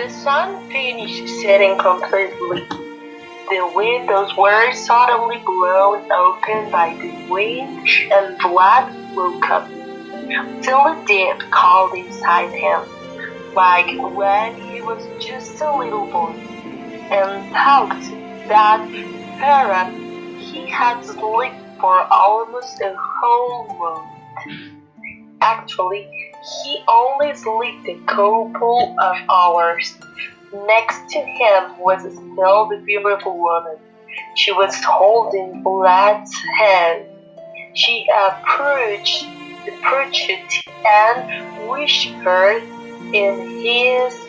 The sun finished setting completely. The windows were suddenly blown open by the wind, and Vlad woke up. Till deep called inside him, like when he was just a little boy, and thought that perhaps he had slept for almost a whole month. Actually, he only slept a couple of hours. Next to him was still the beautiful woman. She was holding Vlad's hand. She approached and whispered in his